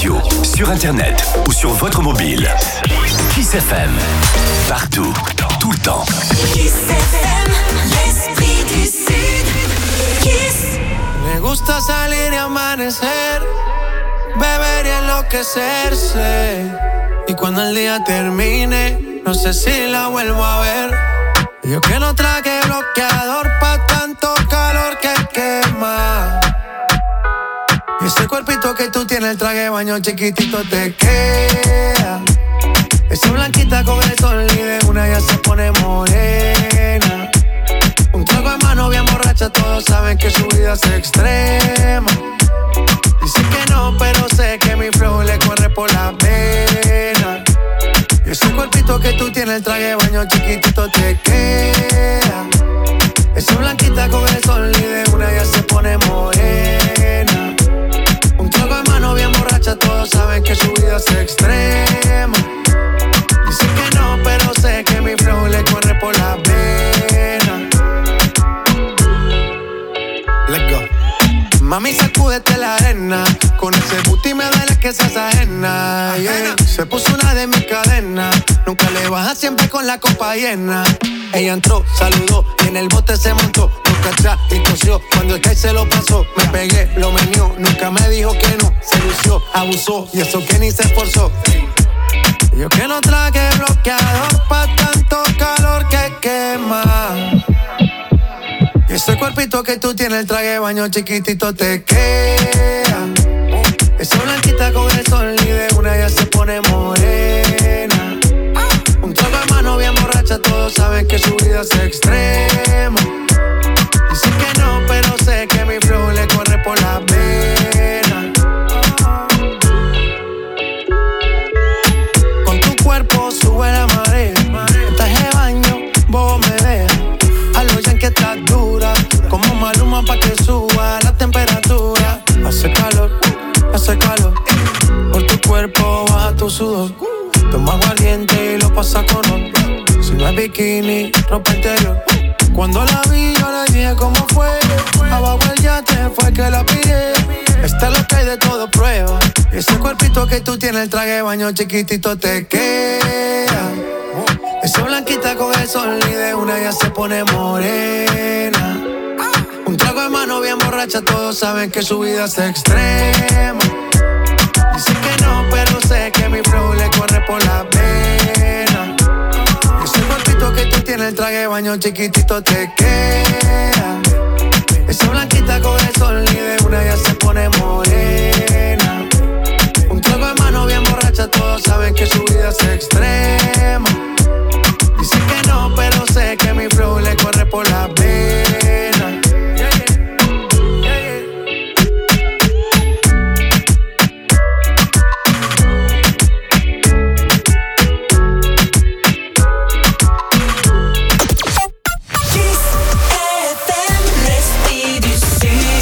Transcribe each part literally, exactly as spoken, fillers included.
radio, sur internet ou sur votre mobile. Kiss F M. Partout, tout le temps. Kiss F M, l'esprit du Sud. Kiss. Me gusta salir y amanecer, beber y enloquecerse. Y cuando el día termine, no sé si la vuelvo a ver. Yo que no traje bloqueador pa' tanto calor que quema. Y ese cuerpito que tú tienes, el traje de baño chiquitito te queda. Esa blanquita con el sol y de una ya se pone morena. Un trago de mano bien borracha, todos saben que su vida es extrema. Dice que no, pero sé que mi flow le corre por la vena. Y ese cuerpito que tú tienes, el traje de baño chiquitito te queda. Esa blanquita con el sol y de una ya se pone morena. Un trago de mano bien borracha, todos saben que su vida es extrema. Dice que no, pero sé que mi flow le corre por la vena. Let's go. Mami, sacúdete la arena. Con ese booty me duele que seas ajena, yeah. Se puso una de mis cadenas. Nunca le baja, siempre con la copa llena. Ella entró, saludó y en el bote se montó. Nunca atrás y tosió. Cuando el que se lo pasó, me pegué, lo menió. Nunca me dijo que no, se lució, abusó. Y eso que ni se esforzó. Yo que no traje bloqueador pa' tanto calor que quema. Y ese cuerpito que tú tienes, el traje de baño chiquitito te queda. Esa blanquita con el sol y de una ya se pone morena. Un trago de mano bien borracha, todos saben que su vida es extrema. Dice que no, pero sé que mi flow le corre por la vena. Con tu cuerpo sube la marea. El traje de baño, vos me dejas. A lo ya que estás dura, como Maluma pa' que suba la temperatura. Hace calor, hace calor. Por tu cuerpo baja tu sudor. Toma aguardiente y lo pasa con honor. Si no es bikini, ropa interior. Cuando la vi yo le dije cómo fue. Abajo el yate fue que la pillé. Esta es lo que hay de todo prueba. Y ese cuerpito que tú tienes, el traje de baño chiquitito te queda. Esa blanquita con el sol y de una ya se pone morena. Un trago de mano bien borracha, todos saben que su vida es extrema. Dice que no, pero sé que mi flow le corre por la vena. Y ese cuerpito que tú tienes, el traje de baño chiquitito te queda. Esa blanquita con el sol y de una ya se pone morena. Un trago de mano bien borracha, todos saben que su vida es extrema. Dice que no, pero sé que mi flow le corre por la vena. Yeah, yeah. Yeah, yeah. Kiss F M, l'esprit du Sud.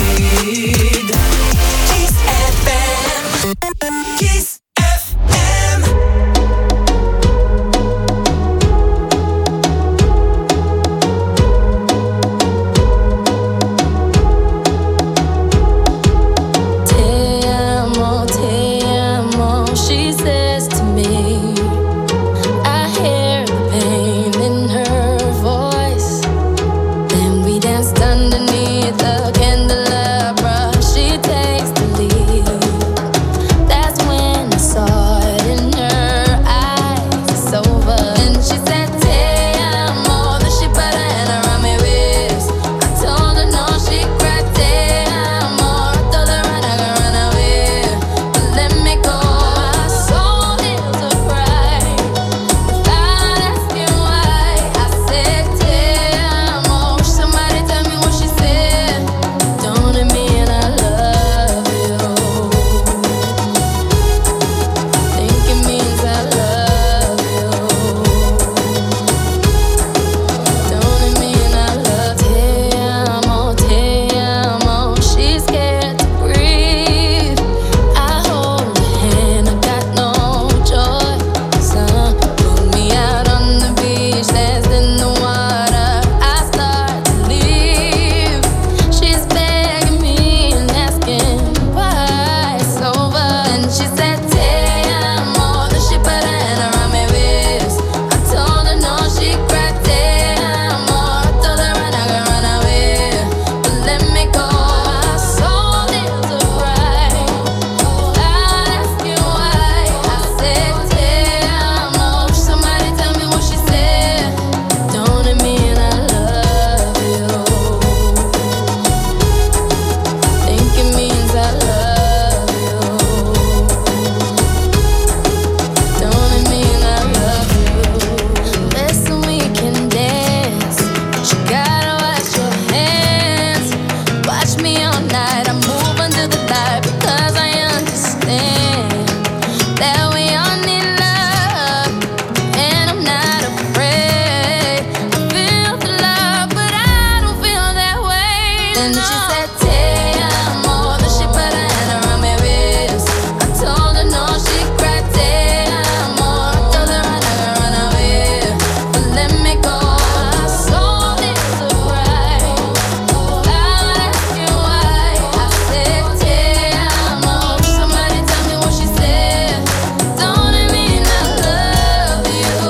all night. I move under the light because I understand that we all need love, and I'm not afraid. I feel the love, but I don't feel that way. Then she said, "Te amo," then she put her hand around my wrist. I told her no, she cried, "Te amo." I told her I never run away, but let me go. I sold it so right. I'll ask you why. I said, "Te amo." Somebody tell me what she said. Don't it mean I love you?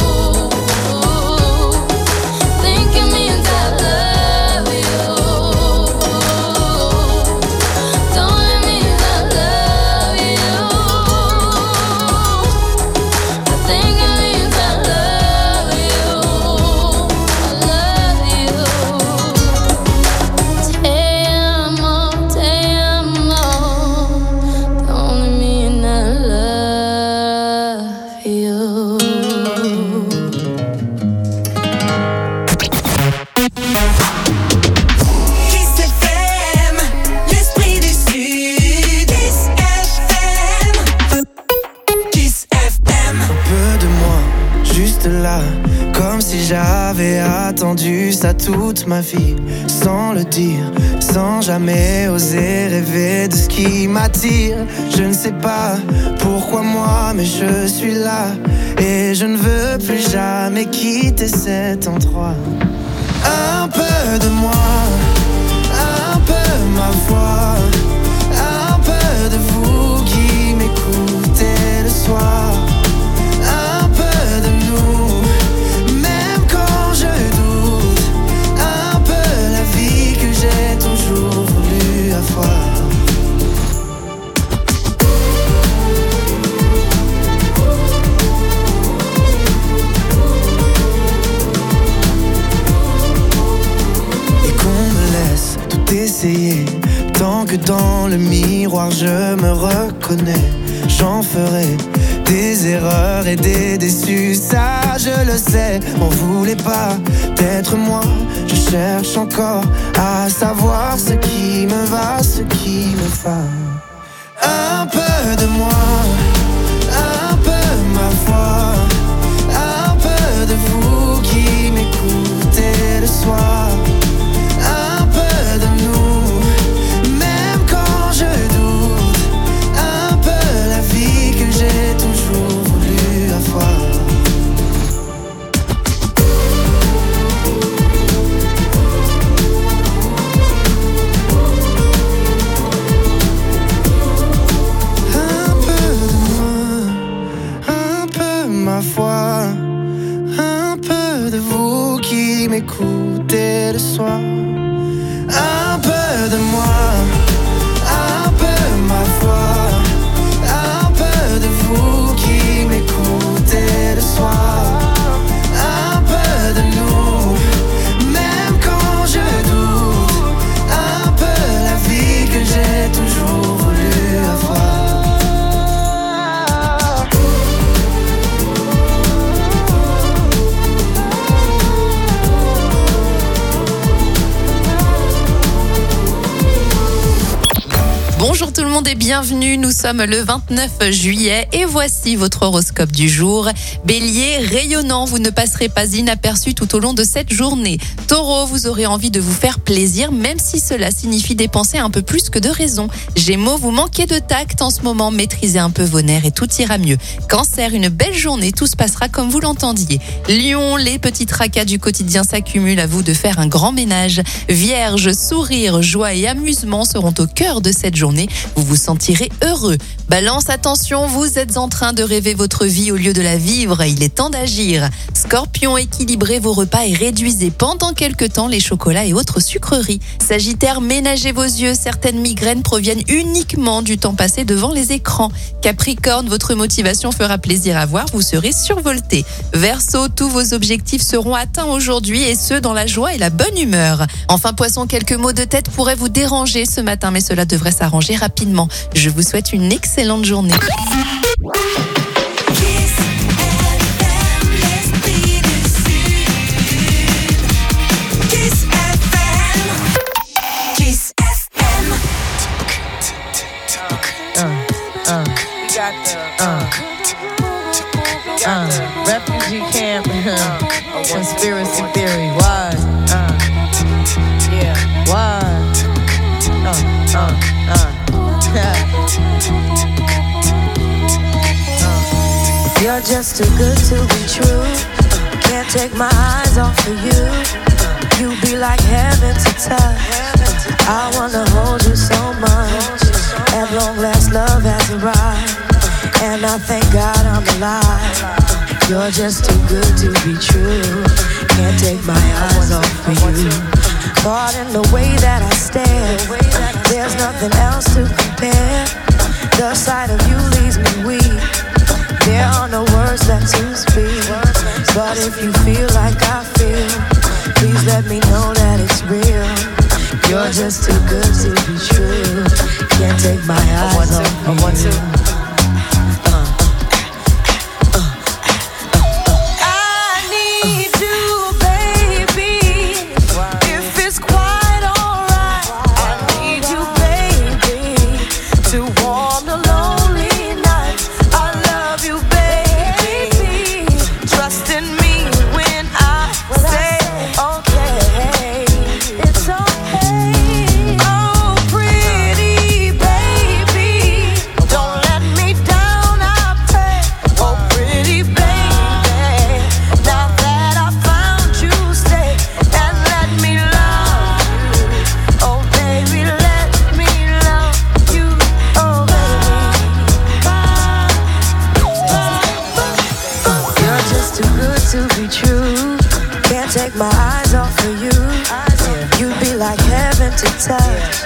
Think it means I love you. Don't it mean I love you? I think it means I love you. I love you. Te amo, te amo. Don't it mean I love you? Kiss F M, l'esprit du Sud. Kiss F M. Kiss F M. Peu de moi, juste là, comme si j'avais attendu ça toute ma vie, sans le dire, sans jamais oser rêver de ce qui m'attire. Je ne sais pas pourquoi moi, mais je suis là, et je ne veux plus jamais quitter cet endroit. Un peu de moi, un peu ma voix, un peu de vous qui m'écoutez le soir. Un peu de nous, même quand je doute. Un peu la vie que j'ai toujours voulu avoir. Et qu'on me laisse tout essayer, tant que dans le miroir je me reconnais. J'en ferai des erreurs et des déçus, ça je le sais. M'en voulez pas d'être moi, je cherche encore à savoir ce qui me va, ce qui me va. Un peu de moi, un peu ma voix, un peu de vous qui m'écoutez le soir. Un peu de nous, même quand je doute. Un peu la vie que j'ai toujours voulu avoir. Un peu de moi, un peu ma foi, un peu de vous qui m'écoutez le soir. Un peu de moi, un peu ma foi, un peu de vous qui m'écoutez le soir. Un peu de nous, même quand je doute. Un peu la vie que j'ai toujours voulu avoir. Bonjour tout le monde et bienvenue, nous sommes le vingt-neuf juillet et voici votre horoscope du jour. Bélier, rayonnant, vous ne passerez pas inaperçu tout au long de cette journée. Taureau, vous aurez envie de vous faire plaisir même si cela signifie dépenser un peu plus que de raison. Gémeaux, vous manquez de tact en ce moment, maîtrisez un peu vos nerfs et tout ira mieux. Cancer, une belle journée, tout se passera comme vous l'entendiez. Lion, les petits tracas du quotidien s'accumulent, à vous de faire un grand ménage. Vierge, sourire, joie et amusement seront au cœur de cette journée. Vous vous sentirez heureux. Balance, attention, vous êtes en train de rêver votre vie au lieu de la vivre. Il est temps d'agir. Scorpion, équilibrez vos repas et réduisez pendant quelque temps les chocolats et autres sucreries. Sagittaire, ménagez vos yeux. Certaines migraines proviennent uniquement du temps passé devant les écrans. Capricorne, votre motivation fera plaisir à voir. Vous serez survolté. Verseau, tous vos objectifs seront atteints aujourd'hui et ce, dans la joie et la bonne humeur. Enfin, Poisson, quelques maux de tête pourraient vous déranger ce matin, mais cela devrait s'arranger rapidement. Je vous souhaite une excellente journée. Kiss F M, l'esprit du Sud. Kiss F M. Kiss F M. got the uh, uh, refugee camp uh, conspiracy theory. What? Uh, yeah. What? Uh, uh, uh. You're just too good to be true. Can't take my eyes off of you. You be like heaven to touch. I wanna hold you so much. At long last, love has arrived, and I thank God I'm alive. You're just too good to be true. Can't take my eyes off of you. Caught in the way that I stare. There's nothing else to compare. The sight of you leaves me weak. There are no words left to speak. But if you feel like I feel, please let me know that it's real. You're just too good to be true. Can't take my eyes off of you. My eyes off of you. You'd be like heaven to touch.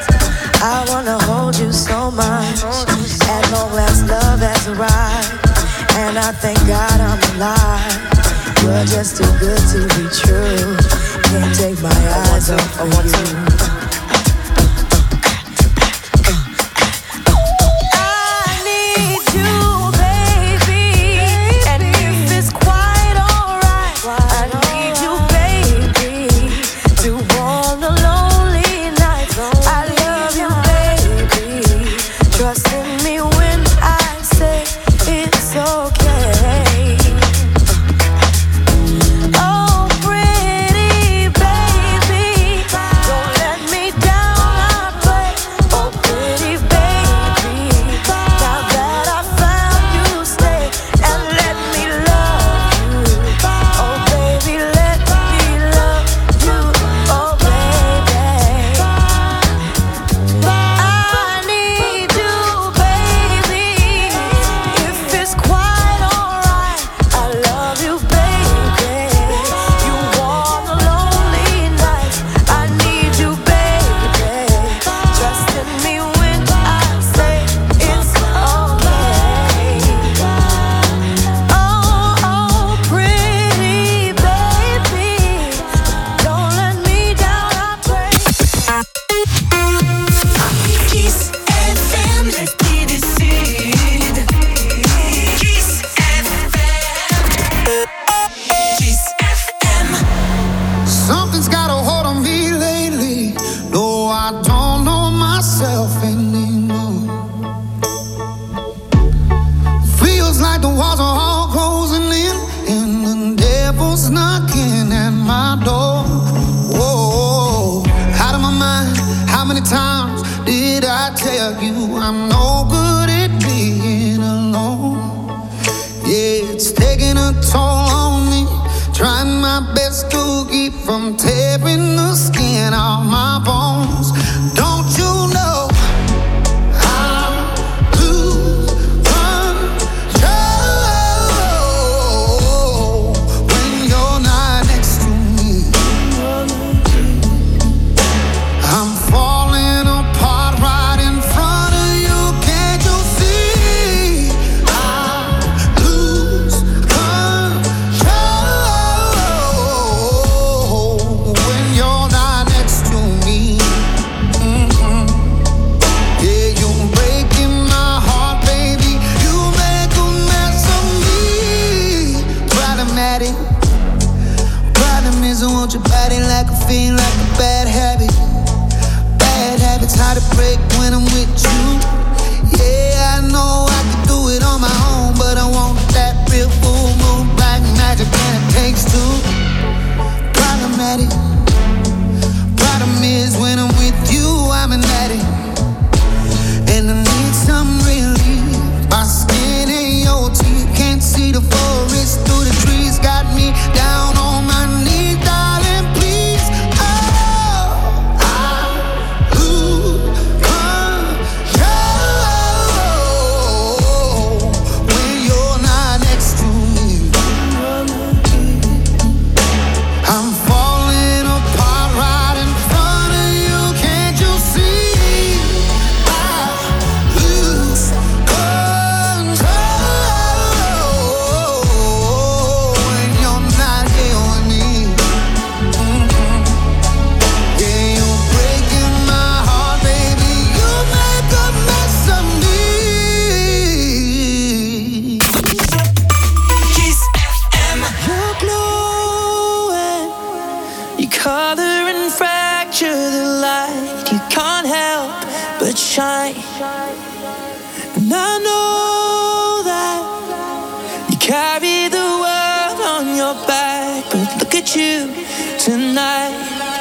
I wanna hold you so much. At long last, love has arrived, and I thank God I'm alive. You're just too good to be true. Can't take my eyes off of you. It's hard to break when I'm with you. Yeah, I know I can do it on on my own, but I want that real full moon, black magic, and it takes two. Problematic. Problem is when I'm with you, I'm an addict, and I need some relief. My skin ain't your teeth, can't see the forest through the trees. Got me down on my knees, darling, please. Oh, I lose control when you're not next to me. I'm falling apart right in front of you, can't you see? I lose control when you're not here with me. Yeah, you're breaking my heart, baby. You make a mess of me. Kiss F M. You're glowing. You color and fracture the light. You can't help but shine. And I know that you carry the world on your back. But look at you tonight.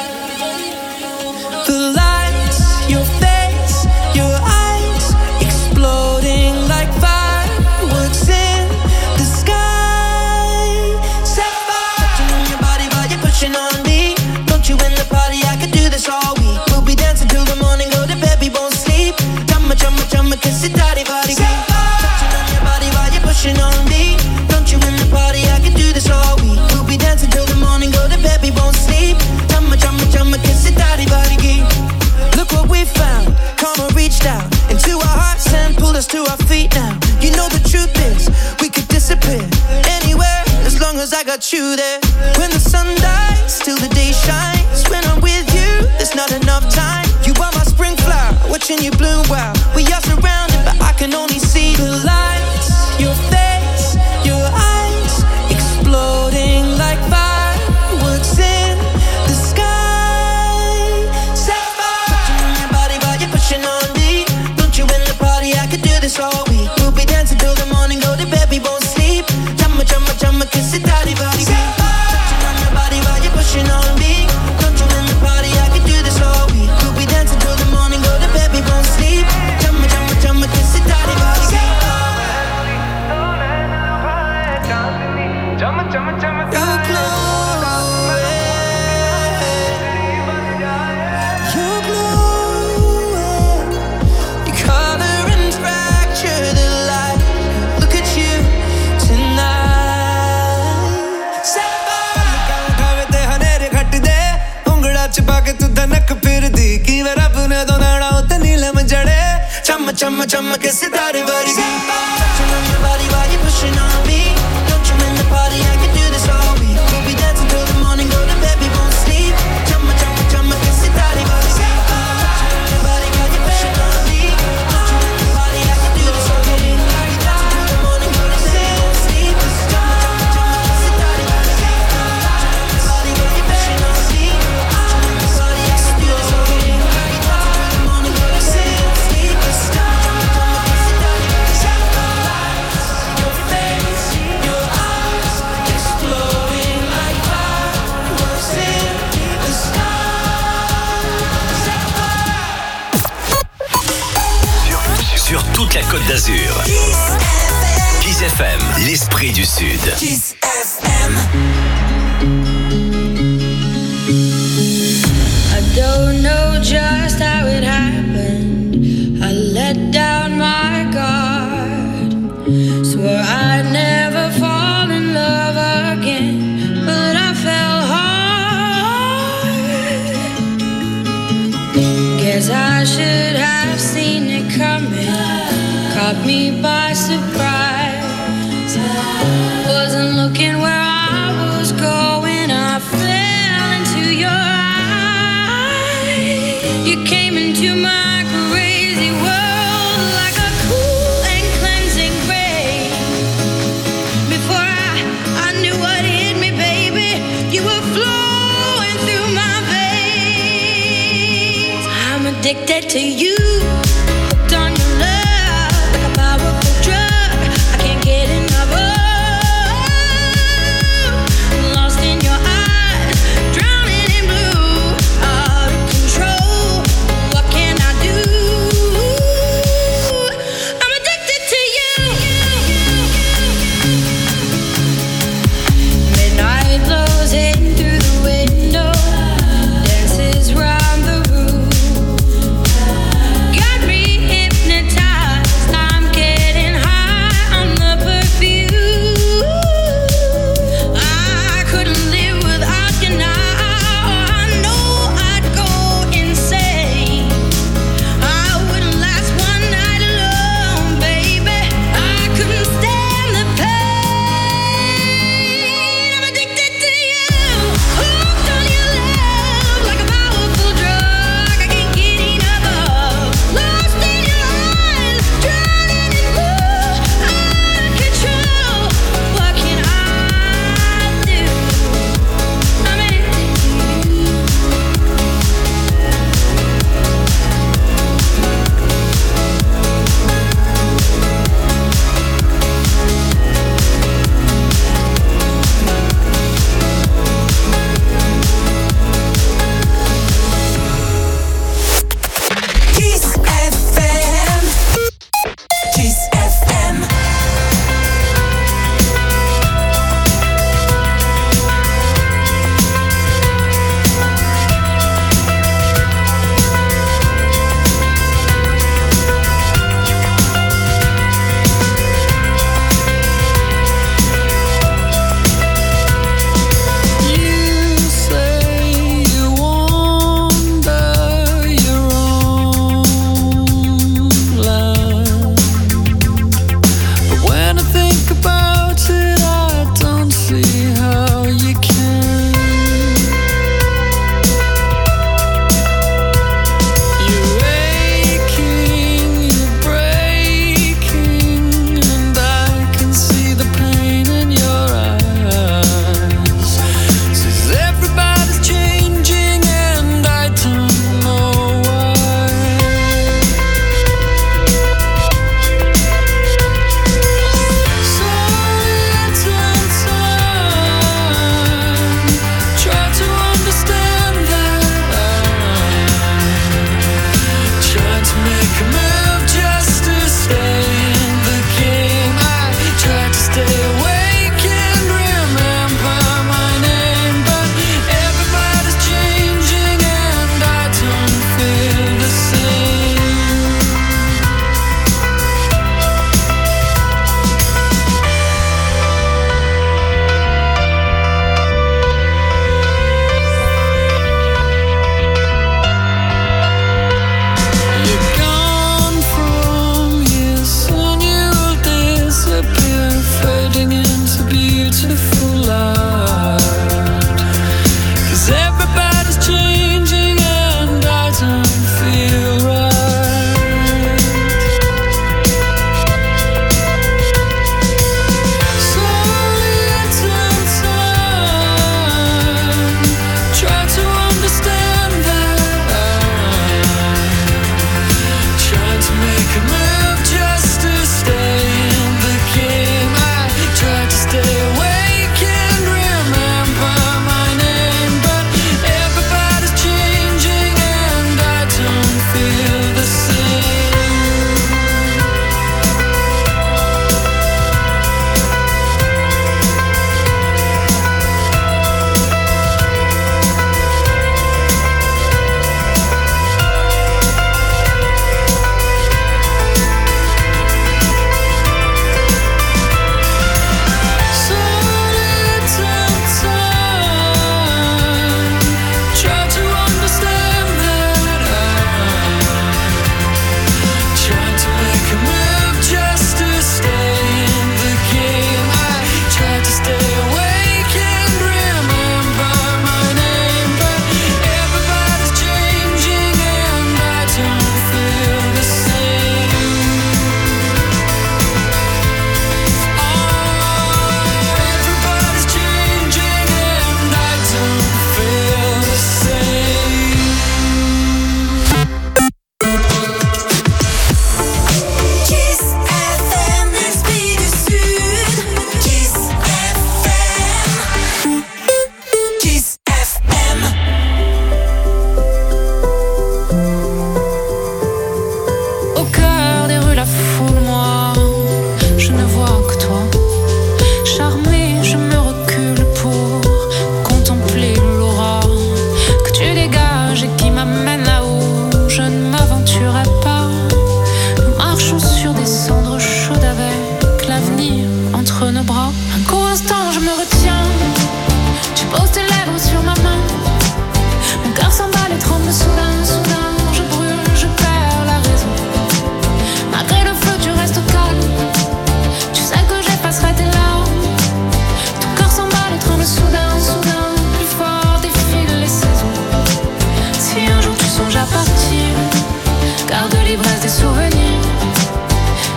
The lights, your face, your eyes, exploding like fireworks in the sky. Set fire. Touching on your body while you're pushing on me. Don't you in the party? I could do this all week. We'll be dancing till the morning, go to bed, we won't sleep. Chumma, chumma, chumma, kiss it, daddy, body. Touching on your body while you're pushing on me. Don't you in the party? I could do this all week. We'll be dancing till the morning, go to bed, we won't sleep. Chumma, chumma, chumma, kiss it, daddy, body. Look what we found. Karma reached out into our hearts and pulled us to our feet now. You know the truth is, we could disappear anywhere as long as I got you there. When the sun dies, till the day shines. When I'm with you, there's not enough time. You are my spring flower, watching you bloom wild. We are surrounded, but I can only see the lights. Your face, your eyes, exploding like fireworks in the sky. Set fire. Touching on your body while you're pushing on me. Don't you in the party? I could do this all week. We'll be dancing till the morning, go to bed, we won't sleep. Chumma, chumma, chumma, kiss it, daddy, body. Touching on your body while you're pushing on me. Don't you in the party? I could do this all week. We'll be dancing till the morning, go to bed, we won't sleep. Chumma, chumma, chumma, kiss it, daddy, body. You're glowing. You're glowing. You color and fracture the light. Look at you tonight. Set fire. ਖਾਵੇ ਤੇ ਹਨੇਰੇ ਘੱਟ ਦੇ ਉਂਗੜਾ ਚ ਪਾ ਕੇ ਤੂੰ ਧਨਕ ਫਿਰਦੀ ਕੀ ਵੇ ਰੱਬ ਨੇ ਦੋਨਾਣਾ ਉੱਤੇ ਨੀਲਮ ਜੜੇ ਚਮ ਚਮ ਚਮ ਕੇ ਸਿਤਾਰੇ ਵਰਗੀ Touching on your body while you're pushing on me. Don't you in the party? I could do this all week. We'll be dancing till the morning, go to bed, we won't sleep. Chumma, chumma, chumma, kiss it, daddy, body. Touching on your body while you're pushing on me. Don't you in the party? I could do this all week. We'll be dancing till the morning, go to bed, we won't sleep. Chumma, chumma, chumma, kiss it, daddy, body. Touching on your body while you're pushing on me. Don't you in the party? I could do this all week. We'll be dancing till the morning, go to bed, we won't sleep. Chumma, chumma, chumma, kiss it, daddy, body. Your face, your eyes, exploding like fireworks in the sky. Sur toute la Côte d'Azur. Kiss F M, l'esprit du Sud. Kiss F M. I don't know just how it happened. I let down my guard. Swore I'd never fall in love again, but I fell hard. Guess I should have seen it coming. Caught me by surprise. Wasn't looking where I was going. I fell into your eyes. You came into my crazy world like a cool and cleansing rain. Before I, I knew what hit me, baby, you were flowing through my veins. I'm addicted to you, hooked on your love like a powerful drug.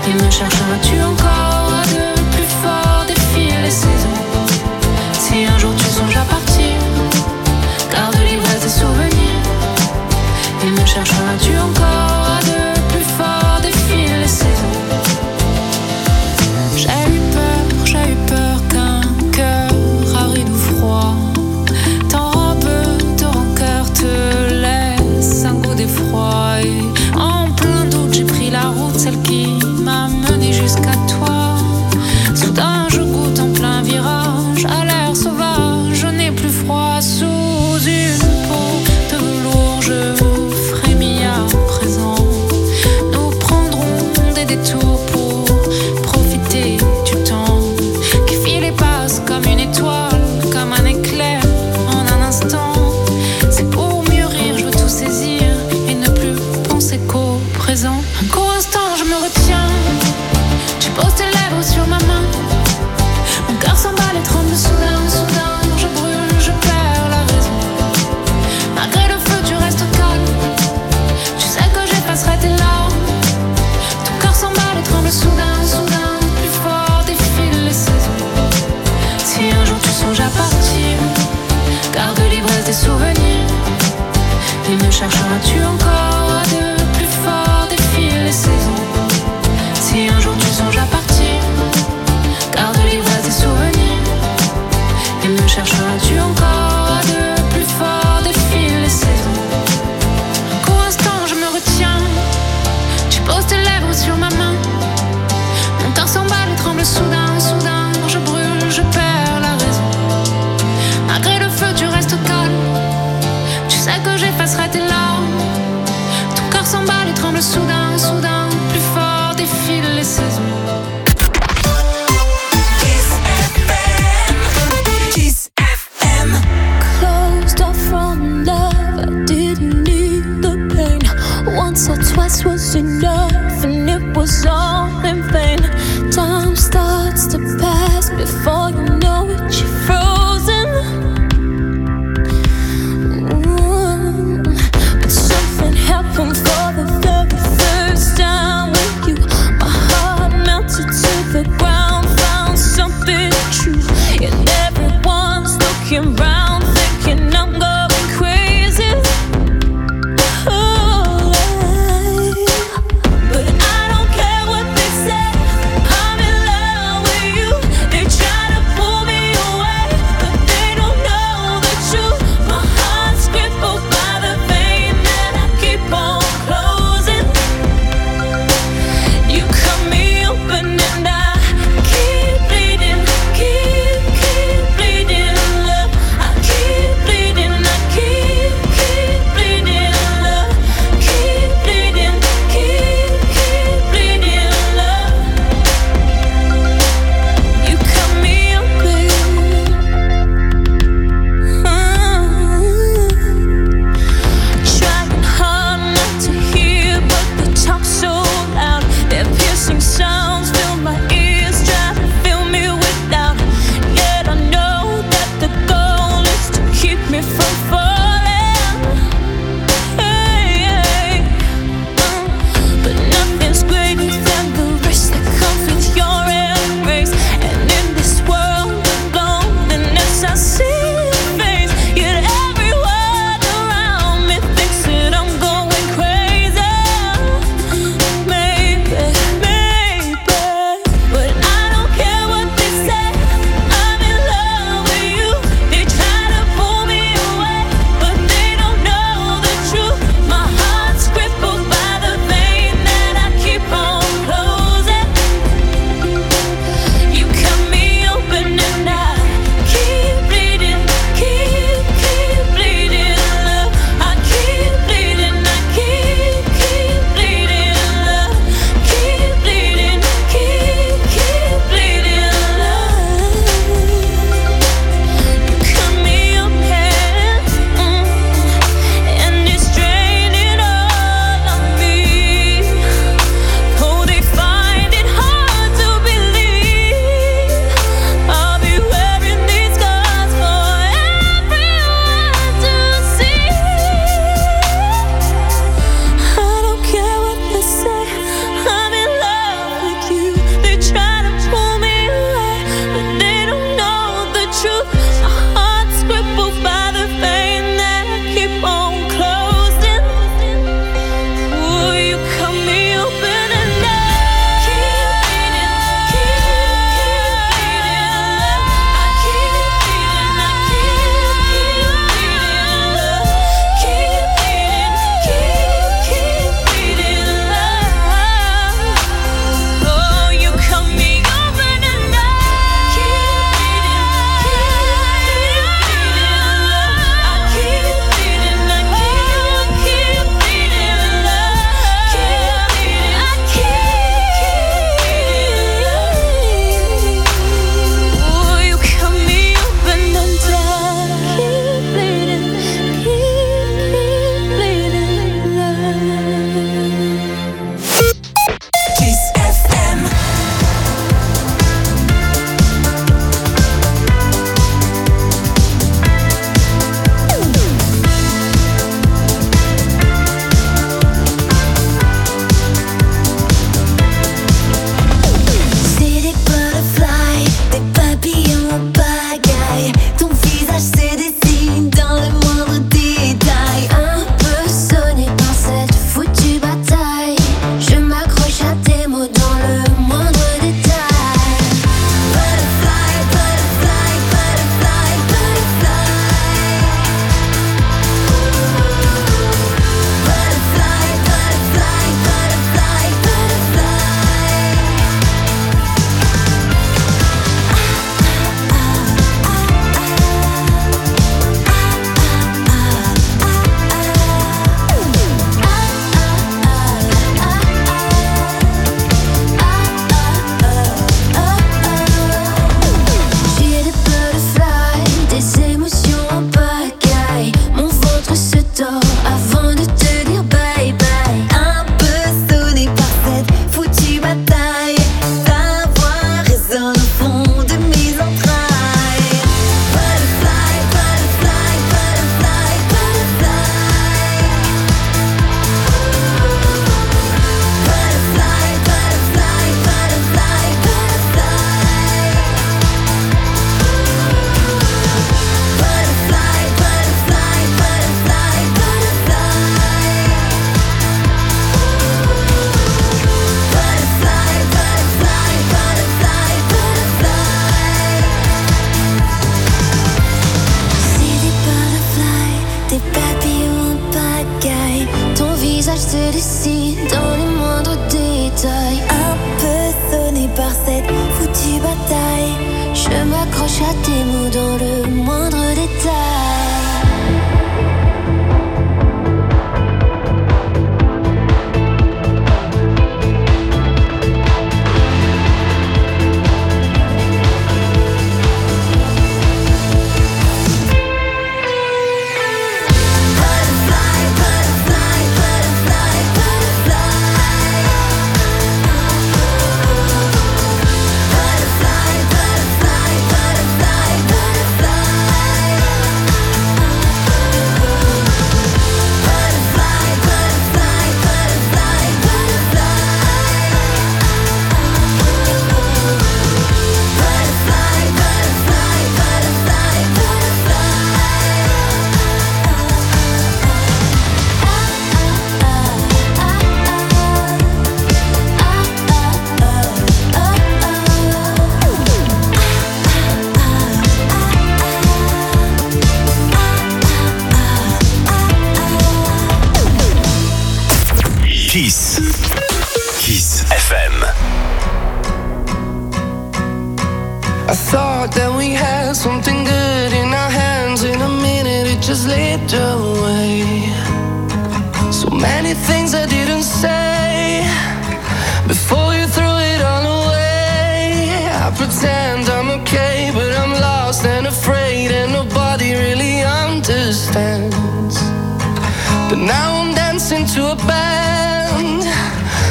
Et me chercheras-tu encore à de plus fort défier les saisons? Si un jour tu songes à partir, garde l'ivresse des souvenirs. Et me chercheras-tu encore à de plus fort défier les saisons? J'ai eu peur, j'ai eu peur qu'un cœur aride ou froid t'enrobe de rancœur, te laisse un goût d'effroi. Et en plein doute j'ai pris la route, celle qui m'a mené jusqu'à toi. Soudain je goûte en plein virage à l'air sauvage, je n'ai plus froid. Sous une peau de velours je frémis à présent. Nous prendrons des détours pour profiter du temps qui file et passe comme une étoile, comme un éclair en un instant. C'est pour mieux rire, je veux tout saisir et ne plus penser qu'au présent. Un court instant je me retiens, tu poses tes lèvres sur ma main. Mon cœur s'emballe et tremble soudain, soudain. Je brûle, je perds la raison. Malgré le feu tu restes calme, tu sais que j'effacerai tes larmes. Ton cœur s'emballe et tremble soudain, soudain. Plus fort défilent les saisons. Si un jour tu songes à partir, garde l'ivresse des souvenirs. Et me chercheras-tu encore à de plus fort défilent les saisons? Si un jour tu songes à partir, garde l'ivresse des souvenirs. Et me chercheras-tu encore à de plus fort défilent les saisons? Un court instant je me retiens, tu poses tes lèvres sur ma main. Mon cœur s'emballe et tremble soudain, soudain. Je brûle, je perds la raison. Malgré le feu tu restes calme, tu sais que j'effacerai tes larmes. Ton cœur s'emballe et tremble soudain, soudain. Plus fort défilent les saisons. Kiss F M. Closed off from love, I didn't need the pain. Once or twice was enough, and it was all in vain. Time starts to pass before you know it, you're frozen. Mm. But something happened for the very first time with you. My heart melted to the ground, found something true. And everyone's looking round, thinking I'm going crazy. Oh, but I don't care what they say. I'm in love with you. They try to pull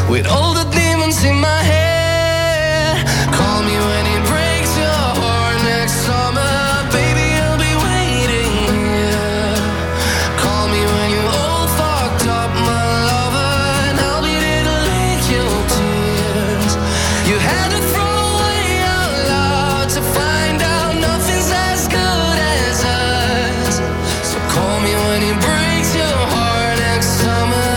with all the demons in my head. Call me when it breaks your heart next summer, baby, I'll be waiting here. Call me when you're all fucked up, my lover, and I'll be there to lick your tears. You had to throw away our love to find out nothing's as good as us. So call me when it breaks your heart next summer.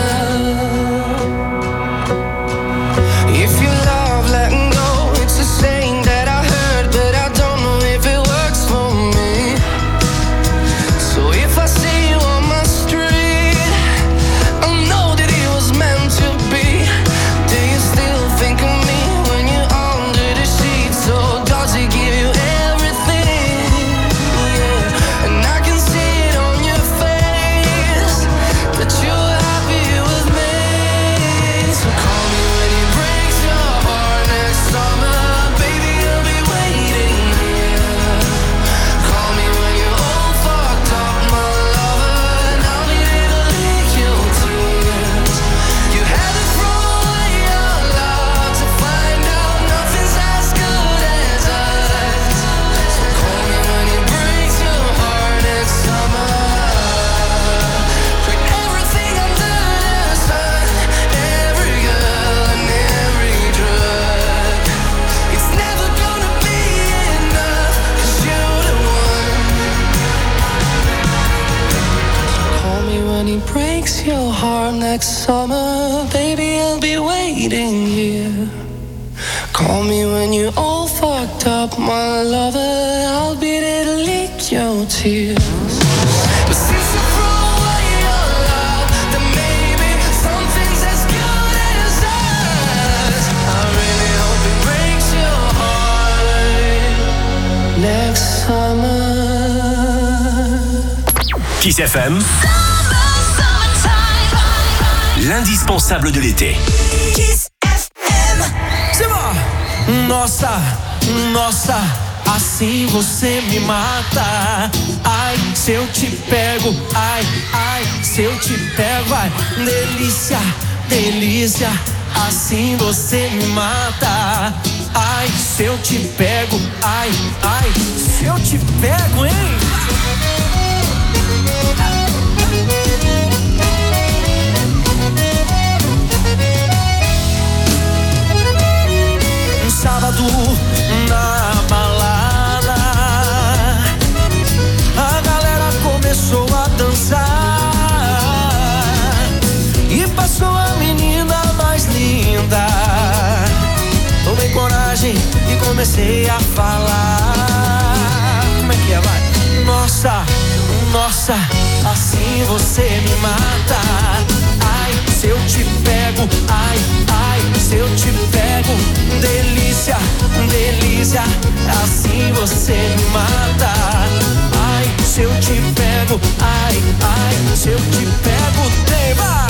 If you love letting go, it's a saying that I heard, but I don't know if it works for me. So if I see you on my street, I know that it was meant to be. Do you still think of me when you're under the sheets? Or does it give you everything? Yeah. And I can see it on your face that you're happy with me. So call me when it breaks your heart next summer, baby, I'll be waiting here. Call me when you're all fucked up, my lover, and I'll be there to lick your tears. You had to throw away your love to find out nothing's as good as us. So call me when it breaks your heart next summer. Quit everything under the sun, every girl and every drug. It's never gonna be enough, 'cause you're the one. Call me when it breaks your heart next summer, baby, I'll be waiting here. Call me when you're all fucked up, my lover, I'll be there to lick your tears. But since you threw away your love, then maybe something's as good as us. I really hope it breaks your heart next summer. Kiss F M, l'indispensable de l'été. Kiss F M. Nossa, nossa, assim você me mata. Ai, se eu te pego, ai, ai, se eu te pego, ai, delícia, delícia, assim você me mata. Ai, se eu te pego, ai, ai, se eu te pego, hein? Um sábado na balada, a galera começou a dançar e passou a menina mais linda. Tomei coragem e comecei a falar. Como é que é, vai? Nossa, nossa, assim você me mata. Ai, se eu te pego, ai, ai, se eu te pego, delícia, delícia, assim você me mata. Ai, se eu te pego, ai, ai, se eu te pego, tema.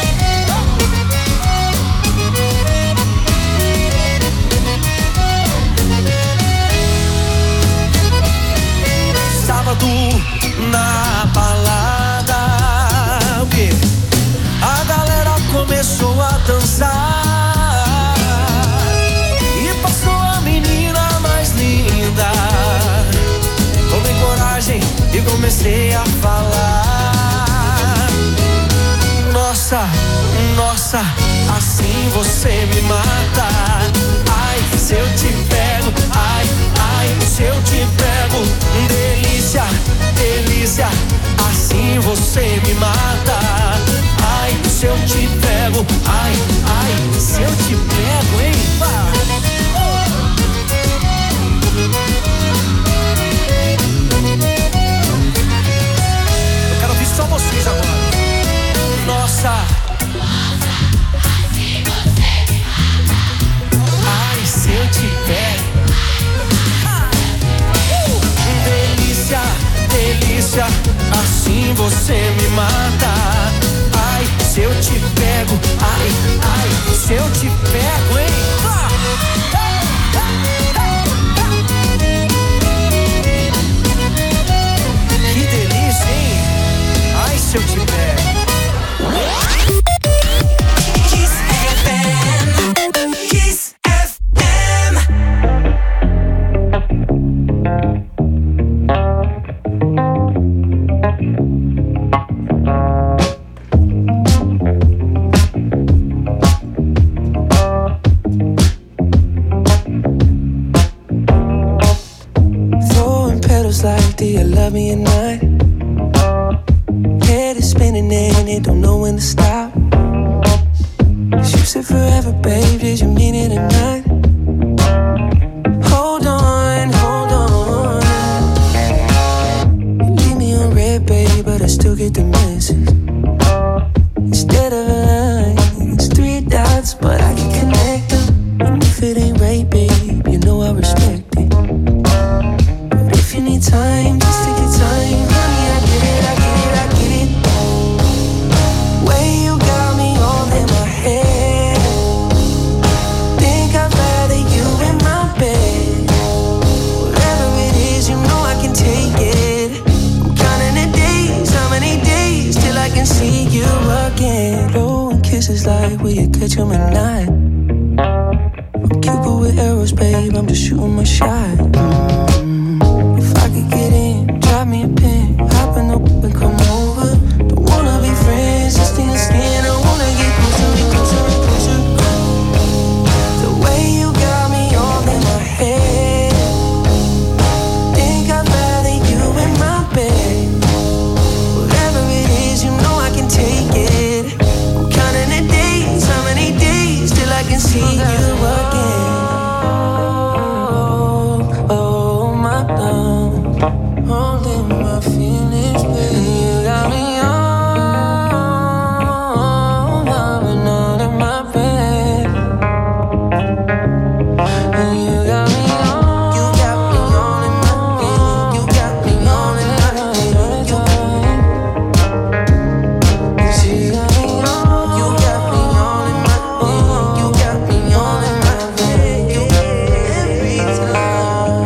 Sábado na balada, o quê? A galera começou a dançar e passou a menina mais linda. Tomei coragem e comecei a falar. Nossa, nossa, assim você me mata. Ai, se eu te pego, ai, ai, se eu te pego, delícia, delícia, assim você me mata. Ai, se eu te pego, ai, ai, se eu te pego, hein? Eu quero ouvir só vocês agora. Nossa, ai, se eu te pego, delícia, delícia, assim você me mata. Ai, se eu te pego, ai, ai, se eu te drive me at night. Head is spinning and it don't know when to stop. You said forever, babe, did you mean it or not? Hold on, hold on. You leave me on red, babe, but I still get the message. Instead of a line, it's three dots, but I can connect them. And if it ain't right, babe, you know I respect it. But if you need time, just take your time. Honey, I get it, I get it, I get it. Way you got me all in my head. Think I'd rather you in my bed. Whatever it is, you know I can take it. I'm counting the days, how many days till I can see you again. Blowing kisses like, will you catch 'em at night? I'm Cupid with arrows, babe, I'm just shooting my shot. Mm. If I could get in, drop me a pin, hop in the whip and come over. Don't wanna be friends, just in the skin, I wanna get closer, closer, closer. The way you got me all in my head. Think I'd rather you in my bed. Whatever it is, you know I can take it. I'm counting the days, how many days till I can see you again. Oh, oh my love, holding my feelings, baby. You got me all, loving all in my bed. And you got me all, you got me all in my bed. You got me all in my bed. You got me all, you got me all in my bed. You got me all in my bed. You got me every time.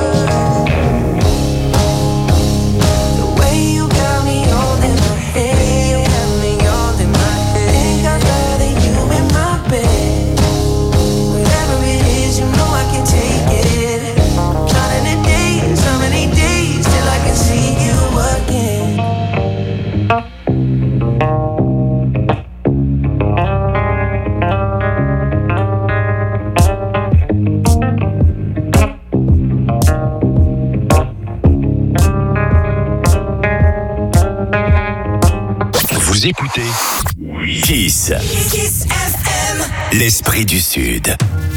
The way you got me all in my head. You got me all in my head. Think I'd rather you in my bed. Whatever it is, you know I can take it. Counting the days, how many days till I can see you again. Vous écoutez Kiss. Kiss F M. L'esprit du Sud.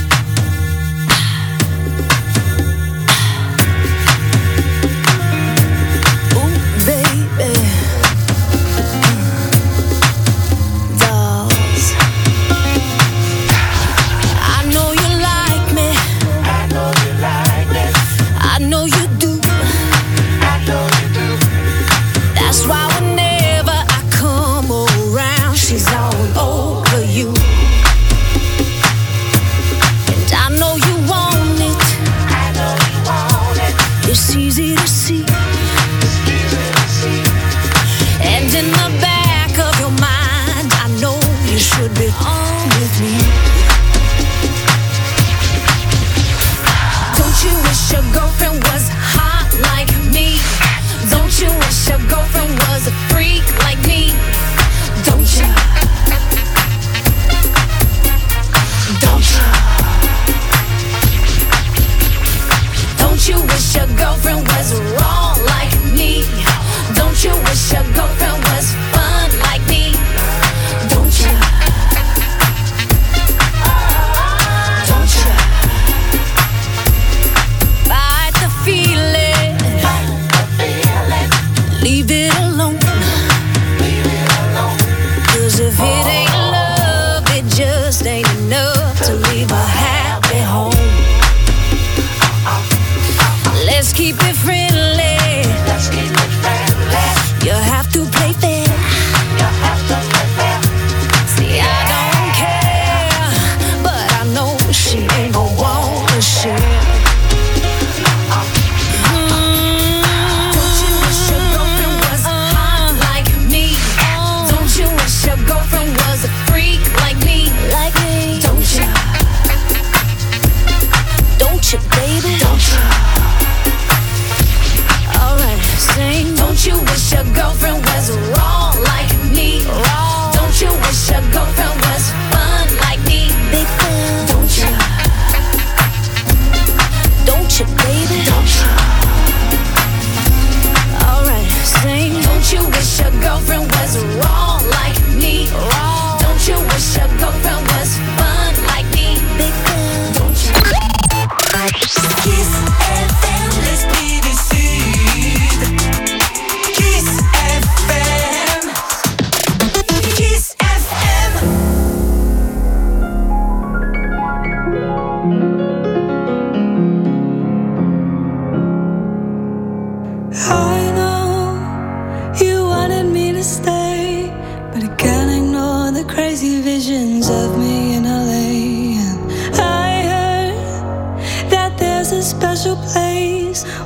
Ooh, baby. Dolls. I know you like me. I know you like me. I know you do. I know you do. That's why whenever I come around, she's all over you.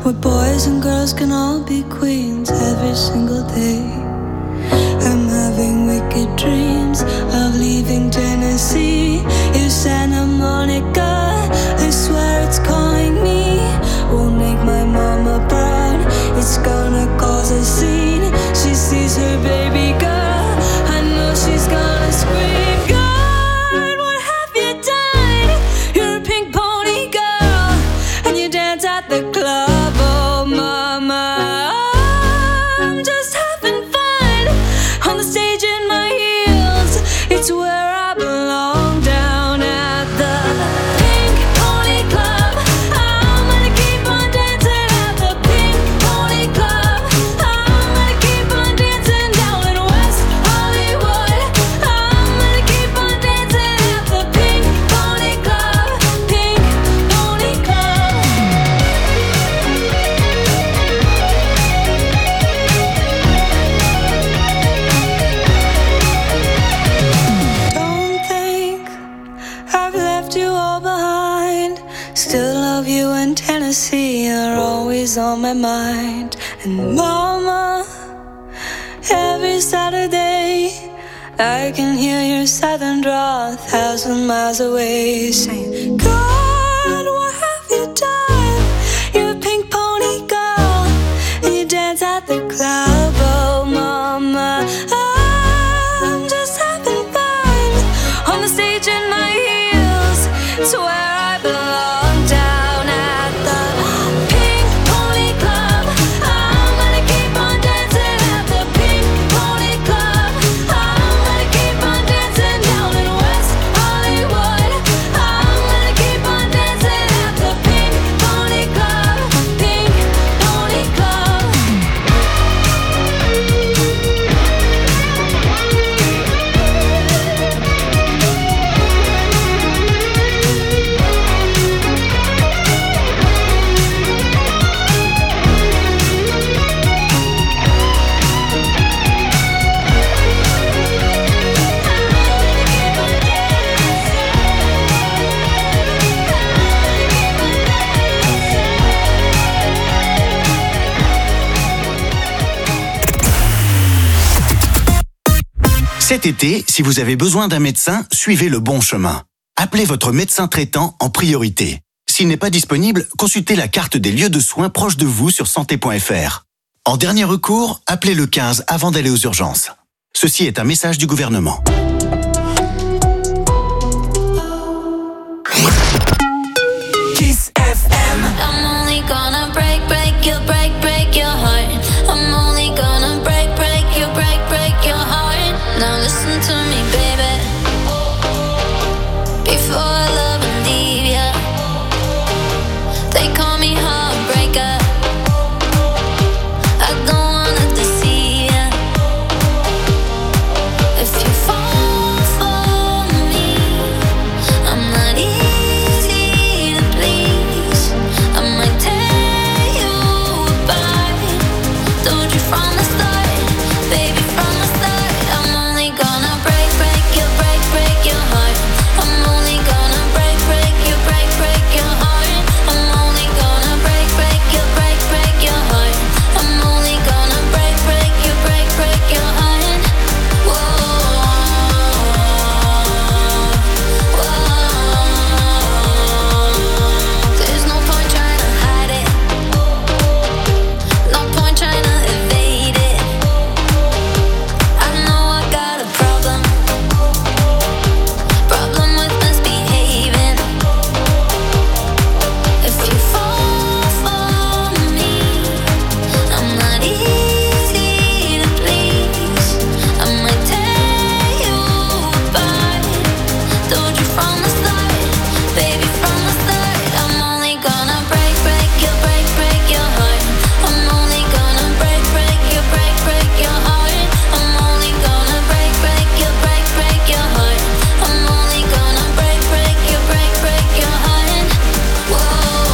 where boys and girls can all be queens every single day. I'm having wicked dreams of leaving Tennessee. If Santa Monica, I swear it's calling me. Won't make my mama proud, it's gonna cause a scene. She sees her baby girl, I know she's gonna scream. God, what have you done? You're a pink pony girl, and you dance at the club. Oh mama, I'm just having fun on the stage in my heels. It's where I belong, down at the Pink Pony Club. I'm gonna keep on dancing at the Pink Pony Club. I'm gonna keep on dancing down in West Hollywood. I'm gonna keep on dancing at the Pink Pony Club. Pink Pony Club. Don't think I've left you all behind. Still love you in Tennessee, you're always on my mind. And mama, every Saturday I can hear your southern drawl a thousand miles away, saying, God, what have you done? You're a pink pony girl, and you dance at the club. Oh mama, I'm just having fun on the stage in my heels. It's where I belong, down at the Pink Pony Club. I'm gonna keep on dancing at the Pink Pony Club. I'm gonna keep on dancing down in West Hollywood. I'm gonna keep on dancing at the Pink Pony Club. Pink Pony Club. Cet été, si vous avez besoin d'un médecin, suivez le bon chemin. Appelez votre médecin traitant en priorité. S'il n'est pas disponible, consultez la carte des lieux de soins proches de vous sur santé point f r. En dernier recours, appelez le quinze avant d'aller aux urgences. Ceci est un message du gouvernement. Kiss F M. I'm only gonna break, break you, break, break your heart. I'm only gonna break, break you, break, break your heart. Now listen to me, baby. Before I love and leave ya, they call me heartbreaker. I don't wanna deceive ya. If you fall for me, I'm not easy to please. I might tear you apart. Told you from the start, baby, from the start. I'm only gonna break, break you, break, break your heart. I'm only gonna break, break you, break, break your heart. I'm only gonna break, break you, break, break your heart. I'm only gonna break, break you, break, break your heart. Whoa, whoa. There's no point trying to hide it. No point trying to evade it. I know I got a problem. Problem with misbehaving. If you fall for me, I'm not easy to please. I might tear you apart. Told you from the start, baby, from the start. I'm only gonna break, break you, break, break your heart. I'm only gonna break, break you, break, break your heart. I'm only gonna break, break you, break, break your heart. I'm only gonna break, break you, break, break your heart. Whoa,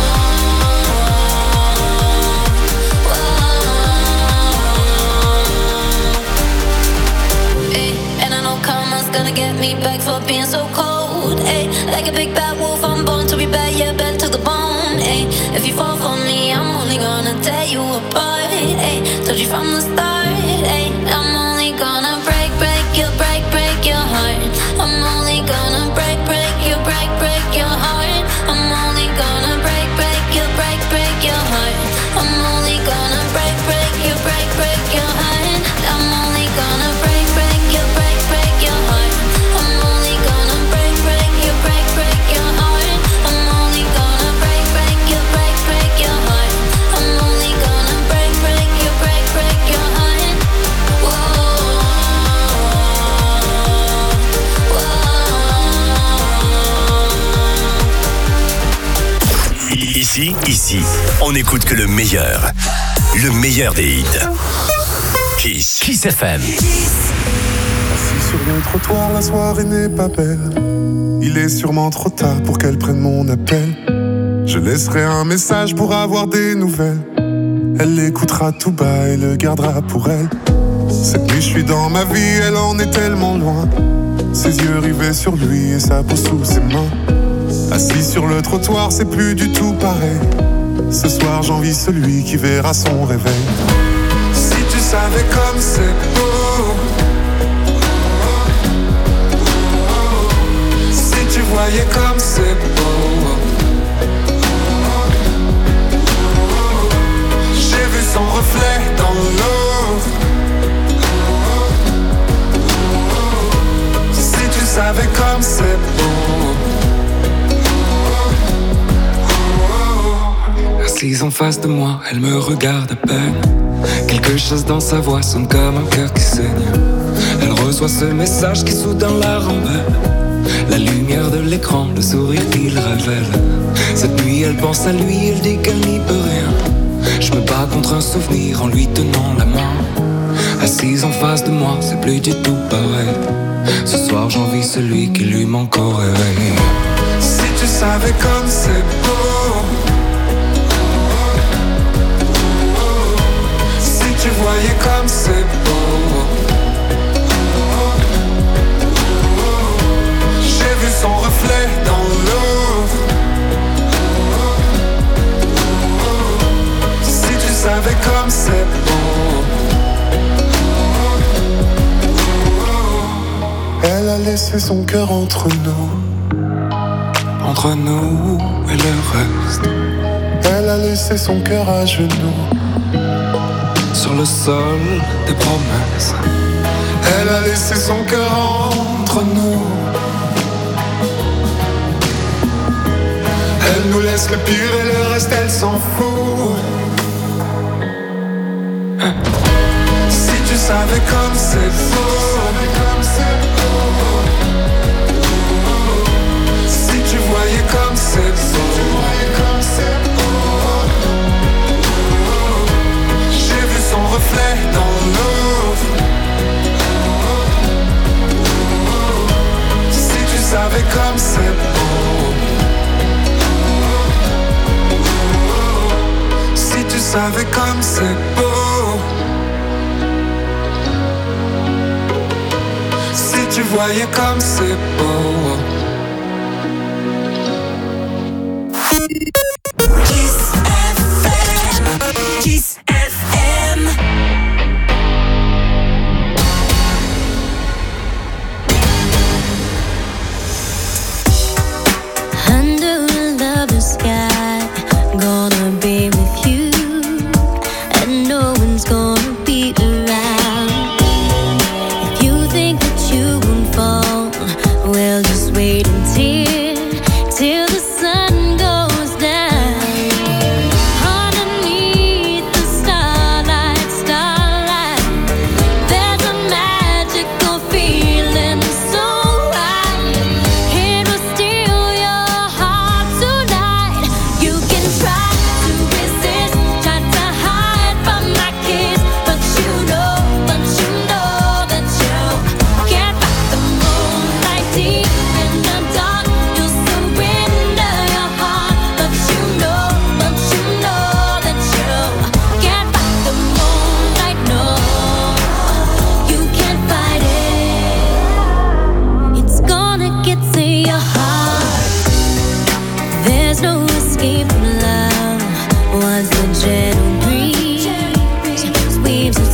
whoa. Ay, and I know karma's gonna get me back for being so cold. Ay, like a big bad wolf, I'm born to be bad, yeah, bad to the bone. Ay, if you fall for me, I'm only gonna from the start. Hey, I'm only gonna break, break you, break, break your heart. I'm only gonna break, break you, break, break your heart. I'm only gonna break, break you, break, break your heart. I'm only gonna break, break you, break, break your heart. I'm only gonna break, break you, break, break your heart. I'm only gonna break, break you, break, break your heart. I'm only gonna break, break you, break, break your heart. I'm only gonna break, break you, break, break your heart. Whoa, Ici, ici, on n'écoute que le meilleur. Le meilleur des hits. Kiss. Kiss F M. Assis sur le trottoir, la soirée n'est pas belle. Il est sûrement trop tard pour qu'elle prenne mon appel. Je laisserai un message pour avoir des nouvelles. Elle l'écoutera tout bas et le gardera pour elle. Cette nuit je suis dans ma vie, elle en est tellement loin. Ses yeux rivés sur lui et sa peau sous ses mains. Assis sur le trottoir, c'est plus du tout pareil. Ce soir j'envie celui qui verra son réveil. Si tu savais comme c'est beau, si tu voyais comme c'est beau. J'ai vu son reflet dans l'eau. Si tu savais comme c'est beau. Assise en face de moi, elle me regarde à peine. Quelque chose dans sa voix sonne comme un cœur qui saigne. Elle reçoit ce message qui soudain la rembelle. La lumière de l'écran, le sourire qu'il révèle. Cette nuit elle pense à lui, elle dit qu'elle n'y peut rien. Je me bats contre un souvenir en lui tenant la main. Assise en face de moi, c'est plus du tout pareil. Ce soir j'envie celui qui lui manque au réveil. Si tu savais comme c'est beau. Tu voyais comme c'est beau. J'ai vu son reflet dans l'eau. Si tu savais comme c'est beau. Elle a laissé son cœur entre nous. Entre nous et le reste. Elle a laissé son cœur à genoux. Sur le sol des promesses. Elle a laissé son cœur entre nous. Elle nous laisse le pire et le reste elle s'en fout. Si tu savais comme c'est beau. Si tu voyais comme c'est beau. Son reflet dans l'eau. Si tu savais comme c'est beau. Si tu savais comme c'est beau. Si tu voyais comme c'est beau. Kiss F M. Kiss F M. Under a lover's sky, gonna be with you, and no one's gonna be around. If you think that you won't fall, well, just wait until, till the sun goes down. Underneath the starlight, starlight, there's a magical feeling so right. It will steal your heart tonight. You can try to resist, try to hide from my kiss, but you know, but you know that you can't fight the moonlight deep in the dark. You'll surrender your heart, but you know, but you know that you can't fight the moonlight. No, you can't fight it. It's gonna get to your heart. There's no escape from love. Once the gentle breeze sweeps its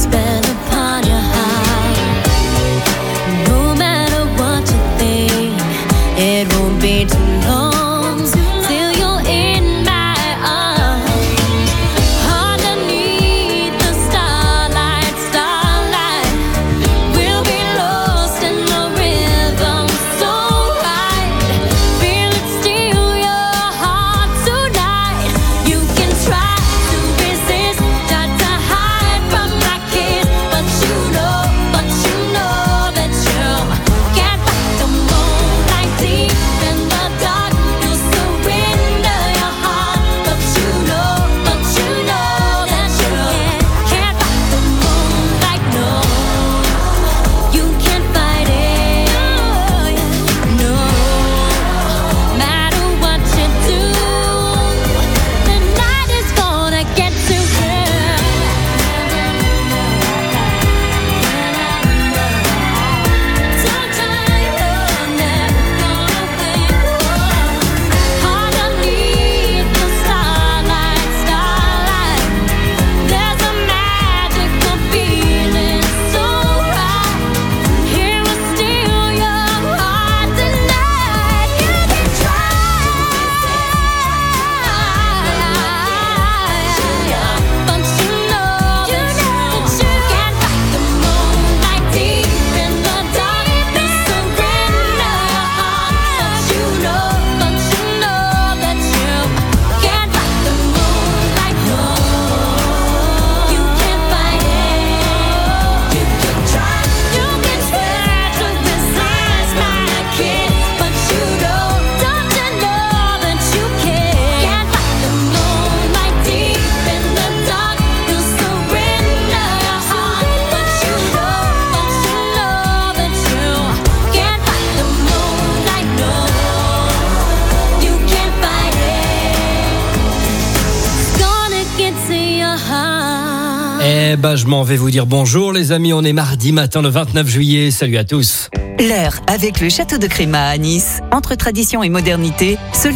ben, je m'en vais vous dire bonjour les amis, on est mardi matin le vingt-neuf juillet, salut à tous. L'heure avec le château de Créma à Nice, entre tradition et modernité, ce